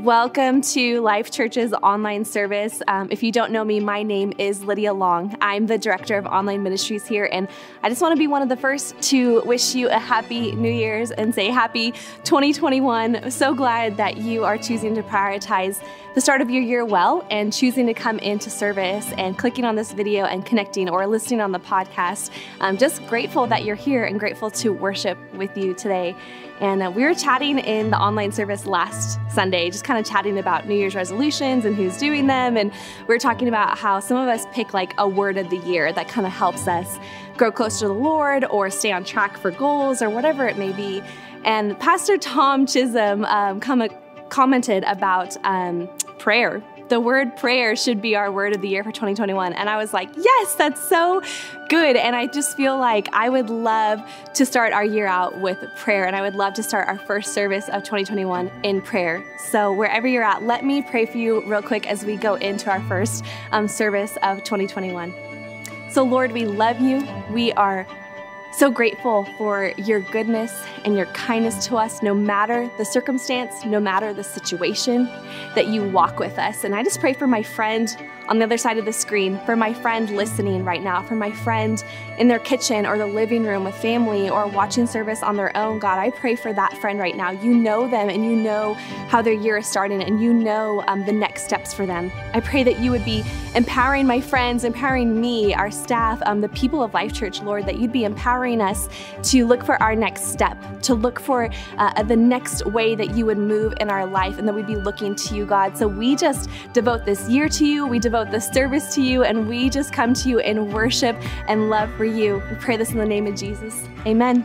Welcome to Life Church's online service. If you don't know me, my name is Lydia Long. I'm the Director of Online Ministries here, and I just want to be one of the first to wish you a happy New Year's and say happy 2021. So glad that you are choosing to prioritize the start of your year well and choosing to come into service and clicking on this video and connecting or listening on the podcast. I'm just grateful that you're here and grateful to worship with you today. And we were chatting in the online service last Sunday, just kind of chatting about New Year's resolutions and who's doing them. And we were talking about how some of us pick like a word of the year that kind of helps us grow closer to the Lord or stay on track for goals or whatever it may be. And Pastor Tom Chisholm commented about prayer. The word prayer should be our word of the year for 2021. And I was like, yes, that's so good. And I just feel like I would love to start our year out with prayer. And I would love to start our first service of 2021 in prayer. So wherever you're at, let me pray for you real quick as we go into our first service of 2021. So Lord, we love you. We are so grateful for your goodness and your kindness to us, no matter the circumstance, no matter the situation, that you walk with us. And I just pray for my friend on the other side of the screen, for my friend listening right now, for my friend in their kitchen or the living room with family or watching service on their own. God, I pray for that friend right now. You know them and you know how their year is starting and you know the next steps for them. I pray that you would be empowering my friends, empowering me, our staff, the people of Life Church, Lord, that you'd be empowering us to look for our next step, to look for the next way that you would move in our life and that we'd be looking to you, God. So we just devote this year to you. We devote this service to you, and we just come to you in worship and love for you. We pray this in the name of Jesus. Amen.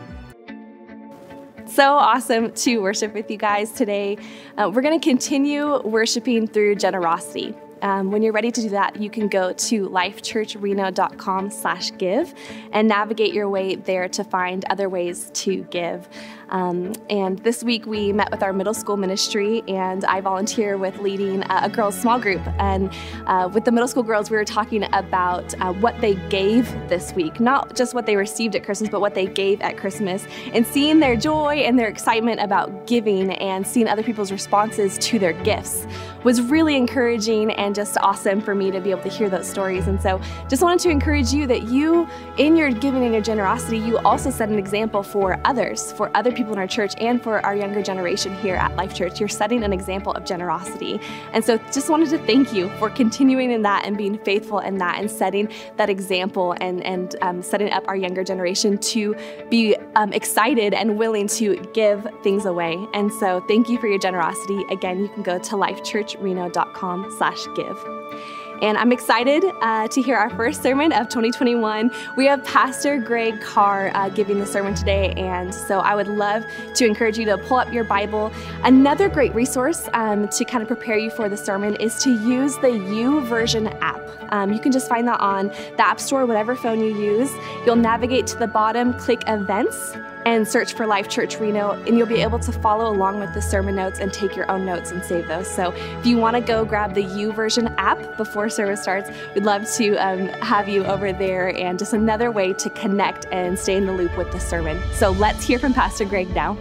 So awesome to worship with you guys today. We're going to continue worshiping through generosity. When you're ready to do that, you can go to lifechurchreno.com/give and navigate your way there to find other ways to give. And this week we met with our middle school ministry, and I volunteer with leading a girls' small group. And with the middle school girls, we were talking about what they gave this week, not just what they received at Christmas, but what they gave at Christmas, and seeing their joy and their excitement about giving and seeing other people's responses to their gifts was really encouraging and just awesome for me to be able to hear those stories. And so just wanted to encourage you that you, in your giving and your generosity, you also set an example for others, for other people in our church and for our younger generation here at Life Church. You're setting an example of generosity. And so just wanted to thank you for continuing in that and being faithful in that and setting that example and setting up our younger generation to be excited and willing to give things away. And so thank you for your generosity. Again, you can go to lifechurchreno.com/give. And I'm excited to hear our first sermon of 2021. We have Pastor Greg Carr giving the sermon today, and so I would love to encourage you to pull up your Bible. Another great resource to kind of prepare you for the sermon is to use the YouVersion app. You can just find that on the App Store, whatever phone you use. You'll navigate to the bottom, click Events, and search for Life Church Reno, and you'll be able to follow along with the sermon notes and take your own notes and save those. So if you want to go grab the YouVersion app before service starts, we'd love to have you over there, and just another way to connect and stay in the loop with the sermon. So let's hear from Pastor Greg now.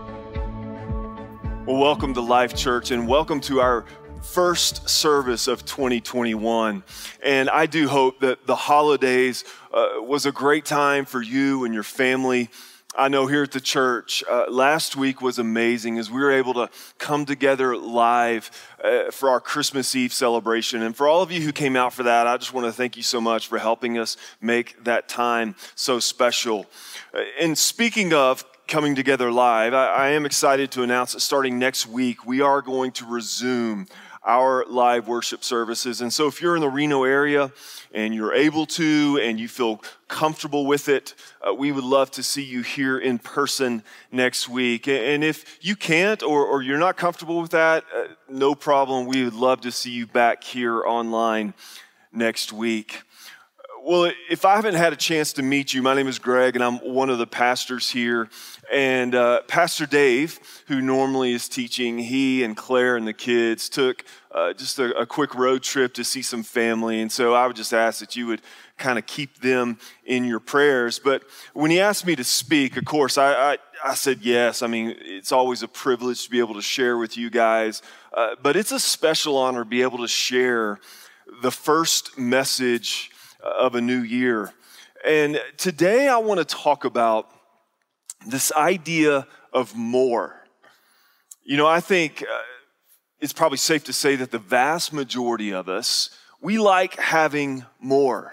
Well, welcome to Life Church, and welcome to our first service of 2021. And I do hope that the holidays was a great time for you and your family. I know here at the church, last week was amazing as we were able to come together live for our Christmas Eve celebration. And for all of you who came out for that, I just want to thank you so much for helping us make that time so special. And speaking of coming together live, I am excited to announce that starting next week, we are going to resume our live worship services. And so if you're in the Reno area and you're able to and you feel comfortable with it, we would love to see you here in person next week. And if you can't or you're not comfortable with that, no problem. We would love to see you back here online next week. Well, if I haven't had a chance to meet you, my name is Greg, and I'm one of the pastors here. And Pastor Dave, who normally is teaching, he and Claire and the kids took just a quick road trip to see some family. And so I would just ask that you would kind of keep them in your prayers. But when he asked me to speak, of course, I said yes. I mean, it's always a privilege to be able to share with you guys. But it's a special honor to be able to share the first message of a new year. And today I want to talk about this idea of more. You know, I think it's probably safe to say that the vast majority of us, we like having more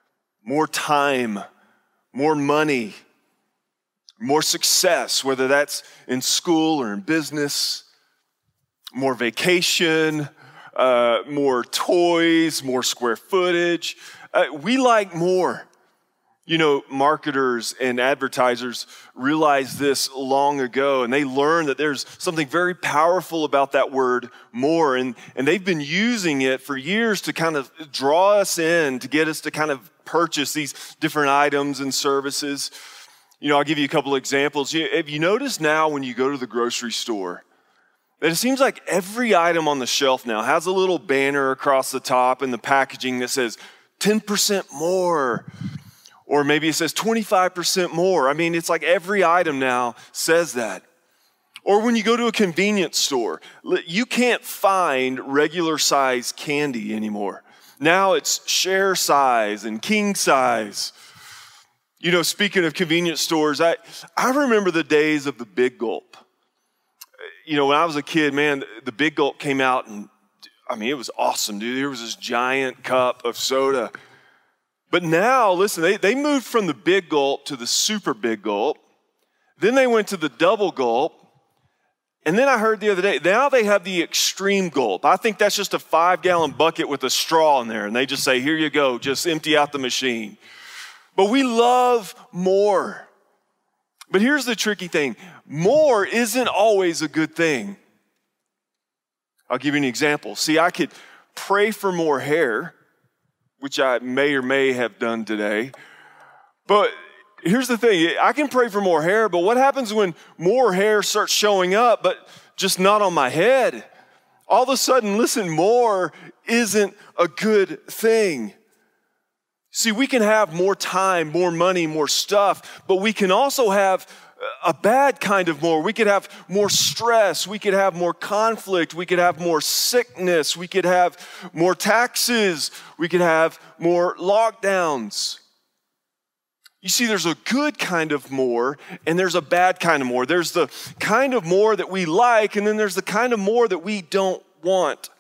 time, more money, more success, whether that's in school or in business, more vacation, more toys, more square footage. We like more. You know, marketers and advertisers realized this long ago, and they learned that there's something very powerful about that word more, and they've been using it for years to kind of draw us in, to get us to kind of purchase these different items and services. You know, I'll give you a couple of examples. Have you noticed now when you go to the grocery store, that it seems like every item on the shelf now has a little banner across the top in the packaging that says 10% more, or maybe it says 25% more. I mean, it's like every item now says that. Or when you go to a convenience store, you can't find regular size candy anymore. Now it's share size and king size. You know, speaking of convenience stores, I remember the days of the Big Gulp. You know, when I was a kid, man, the Big Gulp came out, and I mean, it was awesome, dude. There was this giant cup of soda. But now, listen, they moved from the Big Gulp to the Super Big Gulp. Then they went to the Double Gulp. And then I heard the other day, now they have the Extreme Gulp. I think that's just a 5-gallon bucket with a straw in there. And they just say, here you go, just empty out the machine. But we love more. But here's the tricky thing. More isn't always a good thing. I'll give you an example. See, I could pray for more hair, which I may or may have done today. But here's the thing. I can pray for more hair, but what happens when more hair starts showing up, but just not on my head? All of a sudden, listen, more isn't a good thing. See, we can have more time, more money, more stuff, but we can also have a bad kind of more. We could have more stress. We could have more conflict. We could have more sickness. We could have more taxes. We could have more lockdowns. You see, there's a good kind of more, and there's a bad kind of more. There's the kind of more that we like, and then there's the kind of more that we don't want.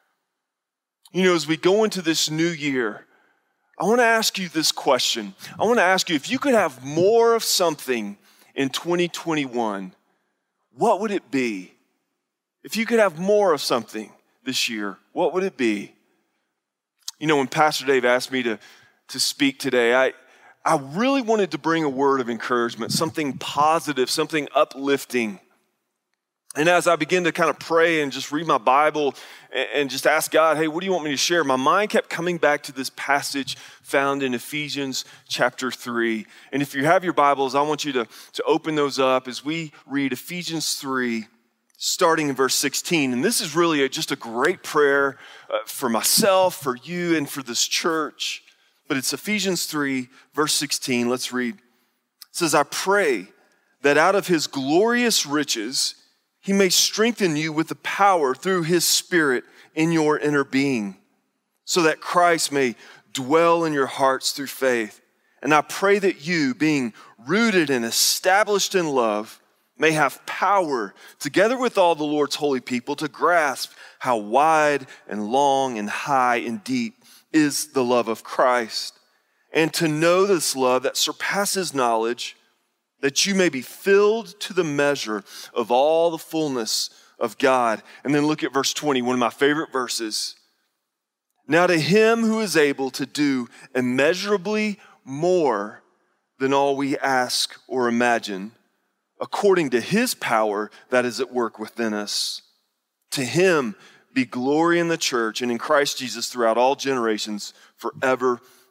You know, as we go into this new year, I want to ask you this question. I want to ask you, if you could have more of something in 2021, what would it be? If you could have more of something this year, what would it be? You know, when Pastor Dave asked me to speak today, I really wanted to bring a word of encouragement, something positive, something uplifting. And as I began to kind of pray and just read my Bible and just ask God, hey, what do you want me to share? My mind kept coming back to this passage found in Ephesians chapter 3. And if you have your Bibles, I want you to open those up as we read Ephesians 3, starting in verse 16. And this is really just a great prayer for myself, for you, and for this church. But it's Ephesians 3, verse 16. Let's read. It says, I pray that out of his glorious riches, he may strengthen you with the power through his Spirit in your inner being, so that Christ may dwell in your hearts through faith. And I pray that you, being rooted and established in love, may have power, together with all the Lord's holy people, to grasp how wide and long and high and deep is the love of Christ, and to know this love that surpasses knowledge, that you may be filled to the measure of all the fullness of God. And then look at verse 20, one of my favorite verses. Now to him who is able to do immeasurably more than all we ask or imagine, according to his power that is at work within us. To him be glory in the church and in Christ Jesus throughout all generations, forever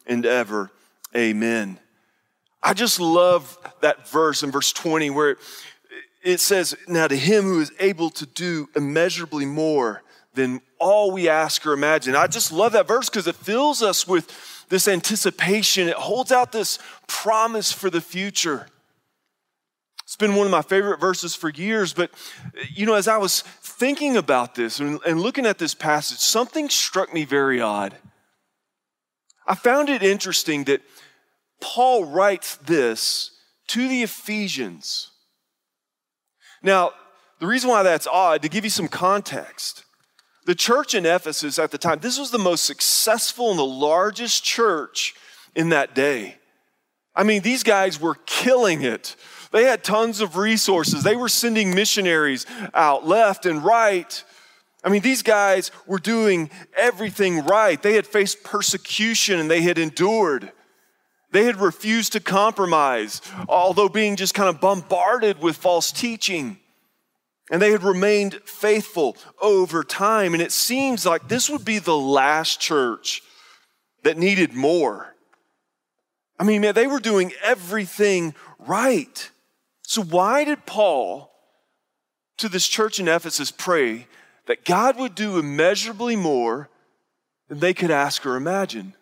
and ever. Amen. I just love that verse in verse 20 where it says, now to him who is able to do immeasurably more than all we ask or imagine. I just love that verse because it fills us with this anticipation. It holds out this promise for the future. It's been one of my favorite verses for years, but as I was thinking about this and looking at this passage, something struck me very odd. I found it interesting that Paul writes this to the Ephesians. Now, the reason why that's odd, to give you some context, the church in Ephesus at the time, this was the most successful and the largest church in that day. I mean, these guys were killing it. They had tons of resources. They were sending missionaries out left and right. I mean, these guys were doing everything right. They had faced persecution and they had endured. They had refused to compromise, although being just kind of bombarded with false teaching. And they had remained faithful over time. And it seems like this would be the last church that needed more. I mean, man, they were doing everything right. So why did Paul, to this church in Ephesus, pray that God would do immeasurably more than they could ask or imagine?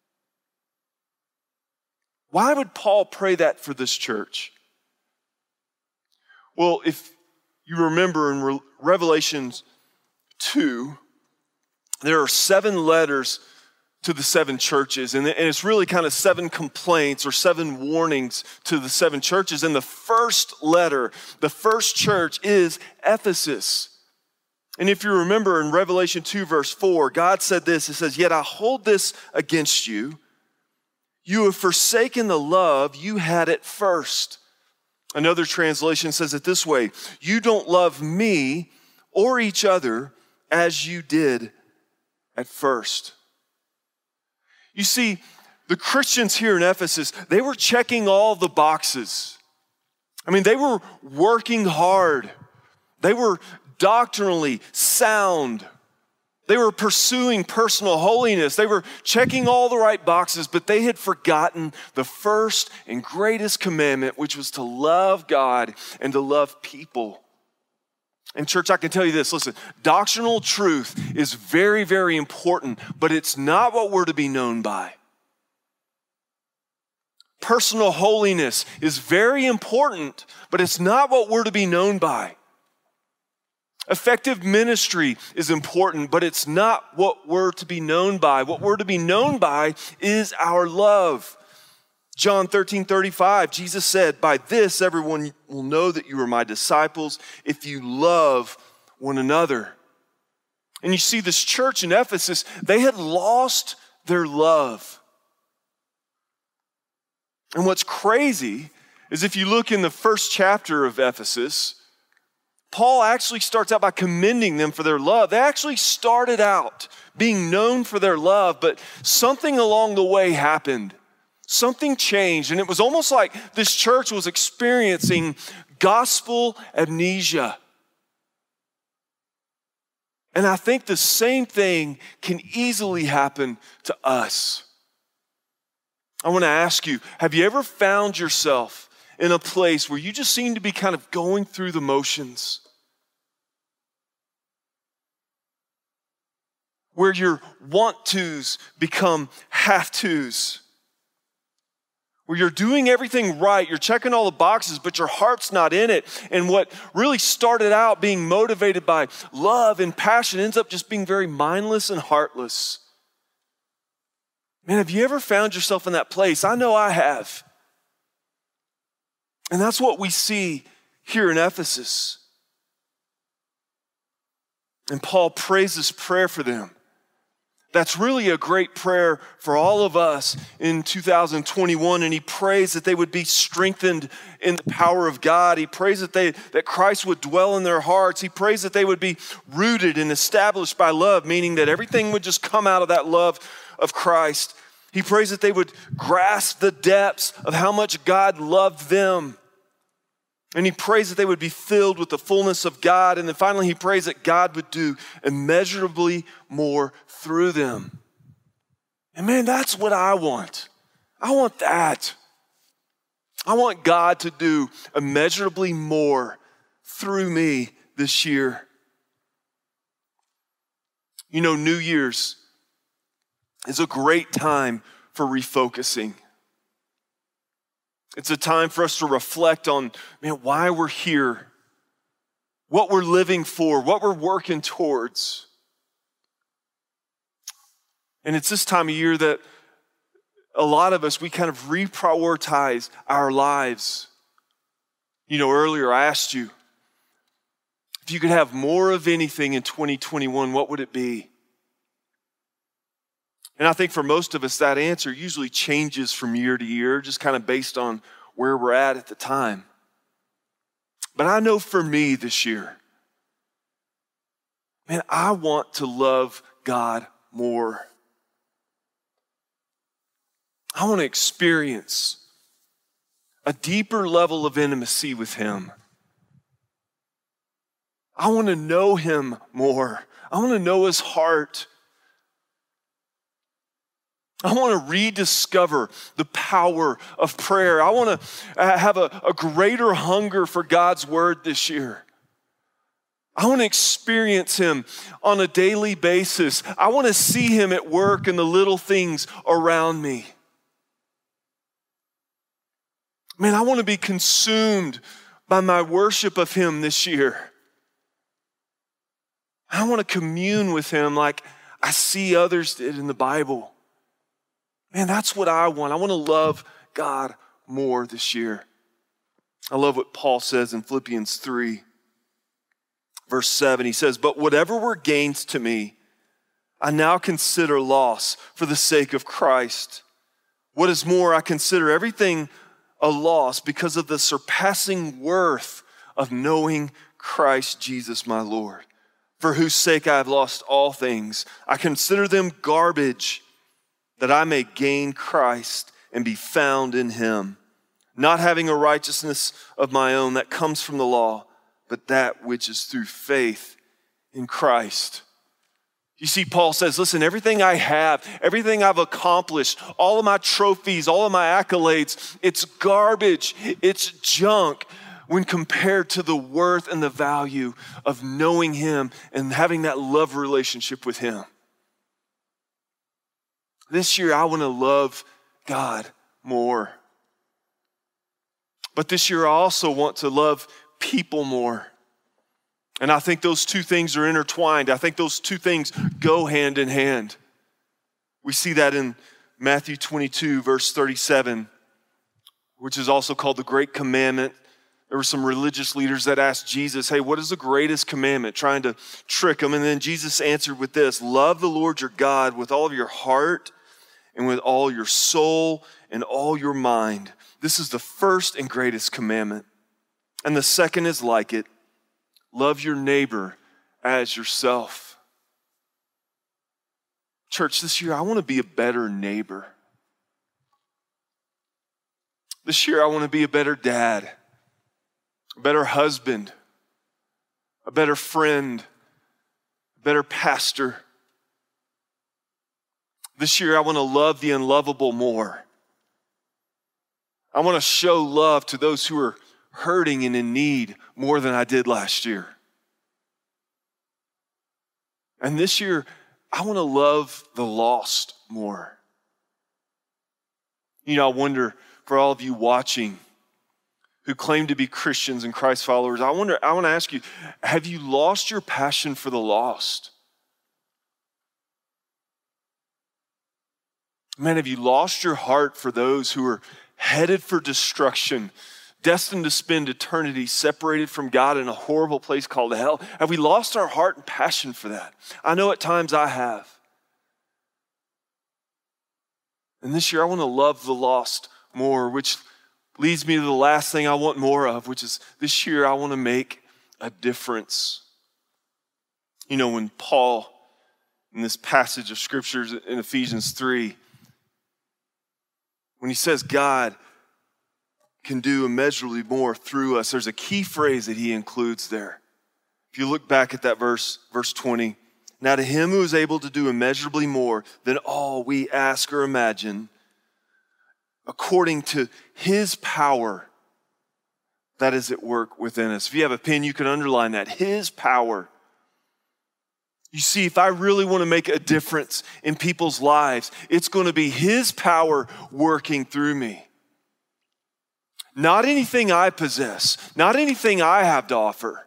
Why would Paul pray that for this church? Well, if you remember in Revelation 2, there are 7 letters to the 7 churches, and it's really kind of 7 complaints or 7 warnings to the 7 churches. And the first letter, the first church is Ephesus. And if you remember in Revelation 2, verse 4, God said this, it says, "Yet I hold this against you. You have forsaken the love you had at first." Another translation says it this way, "You don't love me or each other as you did at first." You see, the Christians here in Ephesus, they were checking all the boxes. I mean, they were working hard. They were doctrinally sound. They were pursuing personal holiness. They were checking all the right boxes, but they had forgotten the first and greatest commandment, which was to love God and to love people. And church, I can tell you this, listen, doctrinal truth is very, very important, but it's not what we're to be known by. Personal holiness is very important, but it's not what we're to be known by. Effective ministry is important, but it's not what we're to be known by. What we're to be known by is our love. John 13:35, Jesus said, "By this everyone will know that you are my disciples if you love one another." And you see this church in Ephesus, they had lost their love. And what's crazy is if you look in the first chapter of Ephesus, Paul actually starts out by commending them for their love. They actually started out being known for their love, but something along the way happened. Something changed, and it was almost like this church was experiencing gospel amnesia. And I think the same thing can easily happen to us. I want to ask you, have you ever found yourself in a place where you just seem to be kind of going through the motions? Where your want-tos become have-tos? Where you're doing everything right, you're checking all the boxes, but your heart's not in it. And what really started out being motivated by love and passion ends up just being very mindless and heartless. Man, have you ever found yourself in that place? I know I have. And that's what we see here in Ephesus. And Paul prays this prayer for them. That's really a great prayer for all of us in 2021. And he prays that they would be strengthened in the power of God. He prays that Christ would dwell in their hearts. He prays that they would be rooted and established by love, meaning that everything would just come out of that love of Christ. He prays that they would grasp the depths of how much God loved them. And he prays that they would be filled with the fullness of God. And then finally, he prays that God would do immeasurably more through them. And man, that's what I want. I want that. I want God to do immeasurably more through me this year. You know, New Year's is a great time for refocusing. It's a time for us to reflect on, man, why we're here, what we're living for, what we're working towards. And it's this time of year that a lot of us, we kind of reprioritize our lives. You know, earlier I asked you, if you could have more of anything in 2021, what would it be? And I think for most of us, that answer usually changes from year to year, just kind of based on where we're at the time. But I know for me this year, man, I want to love God more. I want to experience a deeper level of intimacy with Him. I want to know Him more. I want to know His heart. I want to rediscover the power of prayer. I want to have a greater hunger for God's word this year. I want to experience Him on a daily basis. I want to see Him at work in the little things around me. Man, I want to be consumed by my worship of Him this year. I want to commune with Him like I see others did in the Bible. Man, that's what I want. I want to love God more this year. I love what Paul says in Philippians 3, verse 7. He says, "But whatever were gains to me, I now consider loss for the sake of Christ. What is more, I consider everything a loss because of the surpassing worth of knowing Christ Jesus my Lord, for whose sake I have lost all things. I consider them garbage, that I may gain Christ and be found in Him, not having a righteousness of my own that comes from the law, but that which is through faith in Christ." You see, Paul says, listen, everything I have, everything I've accomplished, all of my trophies, all of my accolades, it's garbage, it's junk when compared to the worth and the value of knowing Him and having that love relationship with Him. This year, I want to love God more. But this year, I also want to love people more. And I think those two things are intertwined. I think those two things go hand in hand. We see that in Matthew 22, verse 37, which is also called the Great Commandment. There were some religious leaders that asked Jesus, hey, what is the greatest commandment? Trying to trick him. And then Jesus answered with this: love the Lord your God with all of your heart and with all your soul and all your mind. This is the first and greatest commandment. And the second is like it: love your neighbor as yourself. Church, this year I want to be a better neighbor. This year I want to be a better dad, a better husband, a better friend, a better pastor. This year I want to love the unlovable more. I want to show love to those who are hurting and in need more than I did last year. And this year, I want to love the lost more. You know, I wonder, for all of you watching who claim to be Christians and Christ followers, I want to ask you, have you lost your passion for the lost? Man, have you lost your heart for those who are headed for destruction, destined to spend eternity separated from God in a horrible place called hell? Have we lost our heart and passion for that? I know at times I have. And this year I want to love the lost more, which leads me to the last thing I want more of, which is this year I want to make a difference. You know, when Paul, in this passage of scriptures in Ephesians 3, when he says God can do immeasurably more through us, there's a key phrase that he includes there. If you look back at that verse 20, Now to him who is able to do immeasurably more than all we ask or imagine, according to his power that is at work within us. If you have a pen, you can underline that. His power. You see, if I really want to make a difference in people's lives, it's going to be his power working through me. Not anything I possess, not anything I have to offer.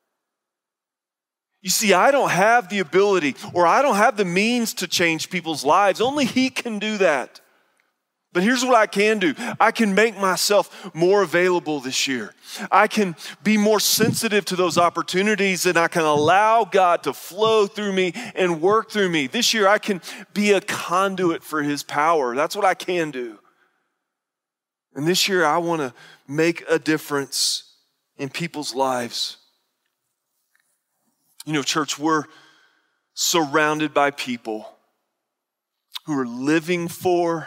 You see, I don't have the ability or I don't have the means to change people's lives. Only he can do that. But here's what I can do. I can make myself more available this year. I can be more sensitive to those opportunities, and I can allow God to flow through me and work through me. This year I can be a conduit for his power. That's what I can do. And this year I want to make a difference in people's lives. You know, church, we're surrounded by people who are living for,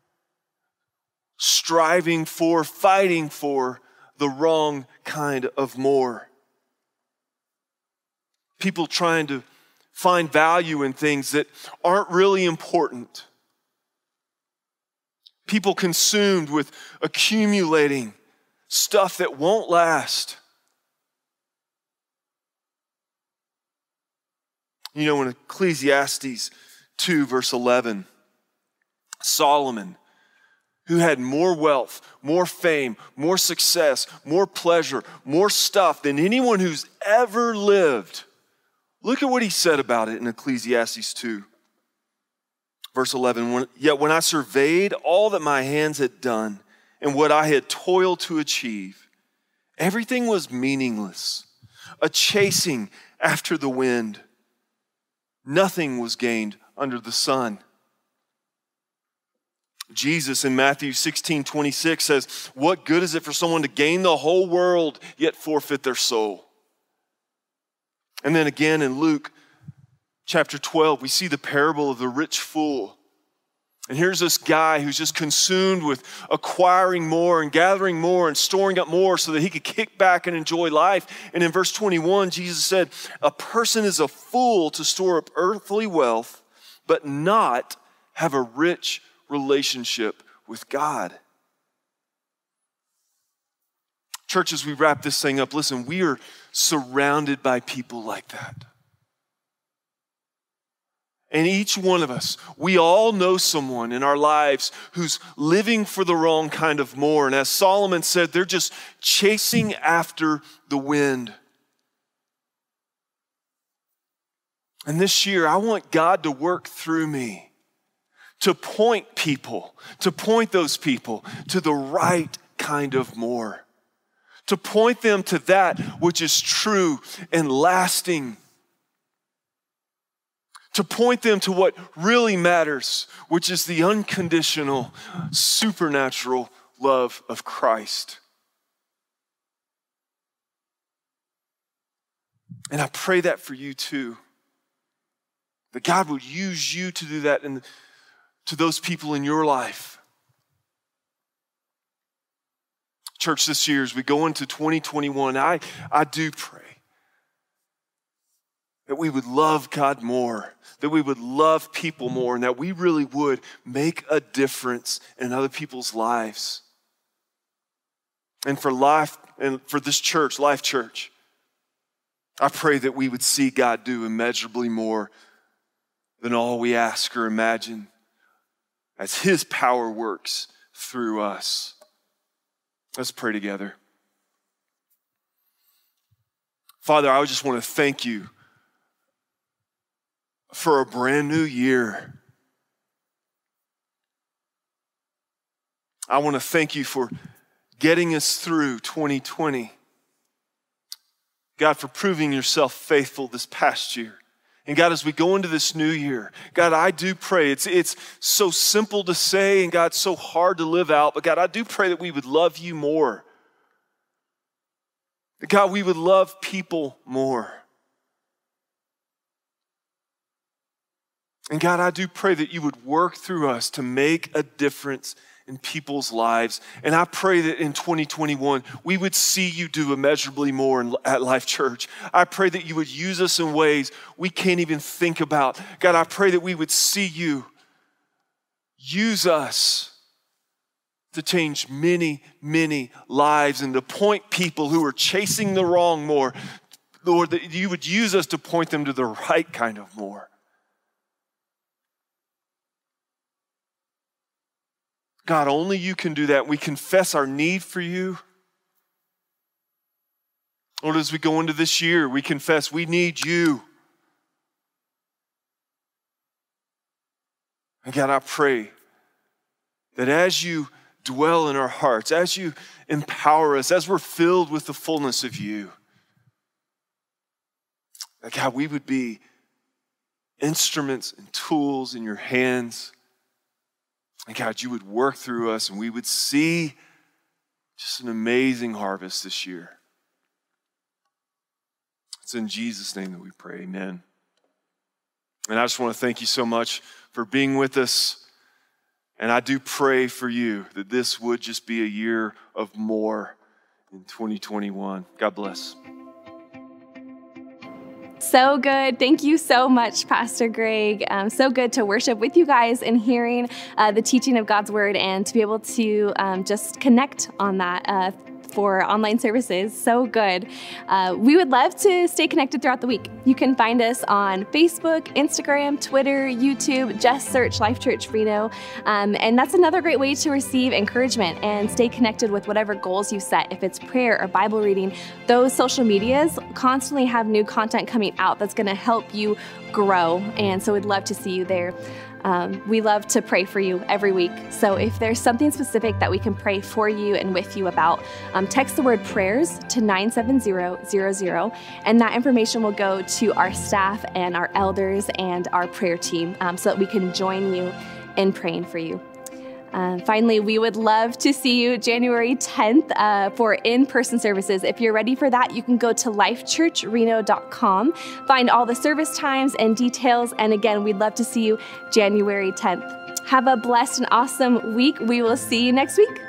striving for, fighting for the wrong kind of more. People trying to find value in things that aren't really important. People consumed with accumulating stuff that won't last. You know, in Ecclesiastes 2, verse 11, Solomon, who had more wealth, more fame, more success, more pleasure, more stuff than anyone who's ever lived. Look at what he said about it in Ecclesiastes 2. Verse 11, yet when I surveyed all that my hands had done and what I had toiled to achieve, everything was meaningless, a chasing after the wind. Nothing was gained under the sun. Jesus in Matthew 16:26 says, what good is it for someone to gain the whole world yet forfeit their soul? And then again in Luke chapter 12, we see the parable of the rich fool. And here's this guy who's just consumed with acquiring more and gathering more and storing up more so that he could kick back and enjoy life. And in verse 21, Jesus said, a person is a fool to store up earthly wealth, but not have a rich relationship with God. Church, as we wrap this thing up, listen, we are surrounded by people like that. And each one of us, we all know someone in our lives who's living for the wrong kind of more. And as Solomon said, they're just chasing after the wind. And this year, I want God to work through me to point those people to the right kind of more. To point them to that which is true and lasting. To point them to what really matters, which is the unconditional, supernatural love of Christ. And I pray that for you too. That God would use you to do that to those people in your life. Church, this year as we go into 2021, I do pray that we would love God more, that we would love people more, and that we really would make a difference in other people's lives. And for life, and for this church, Life Church, I pray that we would see God do immeasurably more than all we ask or imagine as his power works through us. Let's pray together. Father, I just want to thank you for a brand new year. I want to thank you for getting us through 2020. God, for proving yourself faithful this past year. And God, as we go into this new year, God, I do pray, it's so simple to say and God, so hard to live out, but God, I do pray that we would love you more. That God, we would love people more. And God, I do pray that you would work through us to make a difference in people's lives. And I pray that in 2021, we would see you do immeasurably more at Life Church. I pray that you would use us in ways we can't even think about. God, I pray that we would see you use us to change many, many lives and to point people who are chasing the wrong more. Lord, that you would use us to point them to the right kind of more. God, only you can do that. We confess our need for you. Lord, as we go into this year, we confess we need you. And God, I pray that as you dwell in our hearts, as you empower us, as we're filled with the fullness of you, that God, we would be instruments and tools in your hands. And God, you would work through us and we would see just an amazing harvest this year. It's in Jesus' name that we pray, amen. And I just want to thank you so much for being with us. And I do pray for you that this would just be a year of more in 2021. God bless. So good. Thank you so much, Pastor Greg. So good to worship with you guys and hearing the teaching of God's word and to be able to just connect on that for online services. So good. We would love to stay connected throughout the week. You can find us on Facebook, Instagram, Twitter, YouTube. Just search Life Church Reno. And that's another great way to receive encouragement and stay connected with whatever goals you set. If it's prayer or Bible reading, those social medias constantly have new content coming out that's going to help you grow. And so we'd love to see you there. We love to pray for you every week. So if there's something specific that we can pray for you and with you about, text the word prayers to 97000, and that information will go to our staff and our elders and our prayer team so that we can join you in praying for you. Finally, we would love to see you January 10th for in-person services. If you're ready for that, you can go to lifechurchreno.com, find all the service times and details. And again, we'd love to see you January 10th. Have a blessed and awesome week. We will see you next week.